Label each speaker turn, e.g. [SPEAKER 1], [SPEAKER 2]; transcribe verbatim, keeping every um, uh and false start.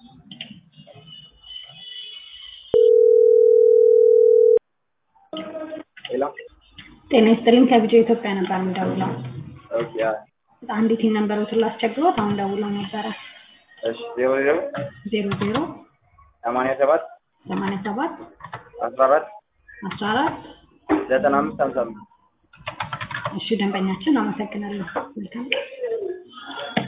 [SPEAKER 1] Hello.
[SPEAKER 2] ጤና ይስጥልኝ ከቪዲዮ ኢትዮጵያ ነበር እንደውለው
[SPEAKER 1] ኦኬ ያ
[SPEAKER 2] አንዲት ነምበሩን ላስቸግሮት አሁን ደውለው ነበር
[SPEAKER 1] እሺ ዜሮ ዜሮ
[SPEAKER 2] ዜሮ ዜሮ
[SPEAKER 1] ሰማንያ ሰባት
[SPEAKER 2] ሰማንያ ሰባት
[SPEAKER 1] አስራ አራት
[SPEAKER 2] አስራ አራት
[SPEAKER 1] ዘጠና አምስት ሃምሳ አምስት
[SPEAKER 2] እሺ ደንበኛችን አመሰግናለሁ መልካም